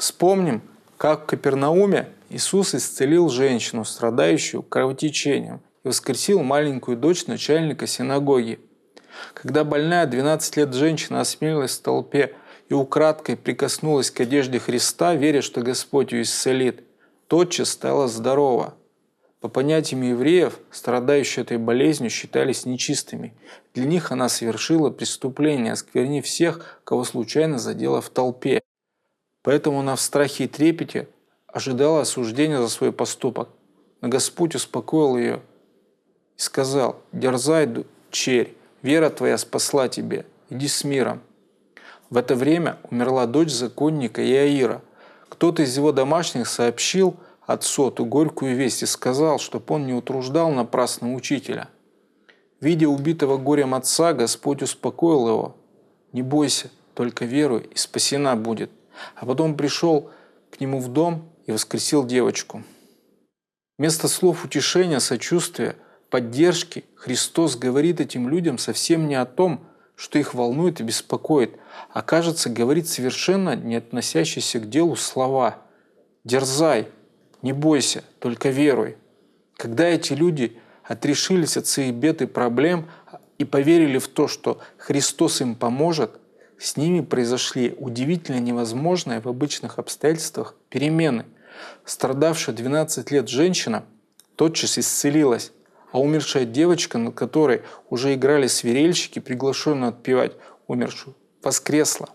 Вспомним, как в Капернауме Иисус исцелил женщину, страдающую кровотечением, и воскресил маленькую дочь начальника синагоги. Когда больная 12 лет женщина осмелилась в толпе и украдкой прикоснулась к одежде Христа, веря, что Господь ее исцелит, тотчас стала здорова. По понятиям евреев, страдающие этой болезнью считались нечистыми. Для них она совершила преступление, осквернив всех, кого случайно задела в толпе. Поэтому она в страхе и трепете ожидала осуждения за свой поступок. Но Господь успокоил ее и сказал: «Дерзай, дочерь, вера твоя спасла тебя, иди с миром». В это время умерла дочь законника Иаира. Кто-то из его домашних сообщил отцу эту горькую весть и сказал, чтоб он не утруждал напрасно учителя. Видя убитого горем отца, Господь успокоил его: «Не бойся, только веруй, и спасена будет». А потом пришел к нему в дом и воскресил девочку. Вместо слов утешения, сочувствия, поддержки Христос говорит этим людям совсем не о том, что их волнует и беспокоит, а, кажется, говорит совершенно не относящиеся к делу слова: «Дерзай, не бойся, только веруй». Когда эти люди отрешились от своих бед и проблем и поверили в то, что Христос им поможет, с ними произошли удивительно невозможные в обычных обстоятельствах перемены. Страдавшая 12 лет женщина тотчас исцелилась, а умершая девочка, над которой уже играли свирельщики, приглашенные отпевать умершую, воскресла.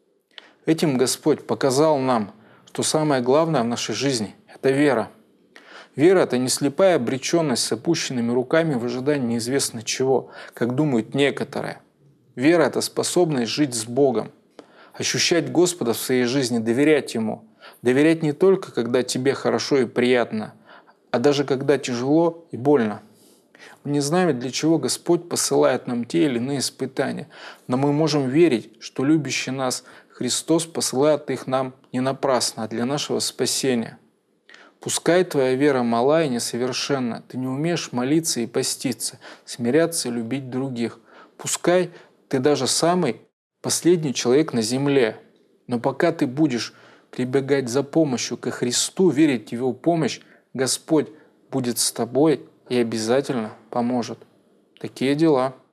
Этим Господь показал нам, что самое главное в нашей жизни – это вера. Вера – это не слепая обреченность с опущенными руками в ожидании неизвестно чего, как думают некоторые. Вера – это способность жить с Богом, ощущать Господа в своей жизни, доверять Ему. Доверять не только, когда тебе хорошо и приятно, а даже когда тяжело и больно. Мы не знаем, для чего Господь посылает нам те или иные испытания, но мы можем верить, что любящий нас Христос посылает их нам не напрасно, а для нашего спасения. Пускай твоя вера мала и несовершенна, ты не умеешь молиться и поститься, смиряться и любить других. Пускай ты даже самый последний человек на земле, но пока ты будешь прибегать за помощью ко Христу, верить в Его помощь, Господь будет с тобой и обязательно поможет. Такие дела.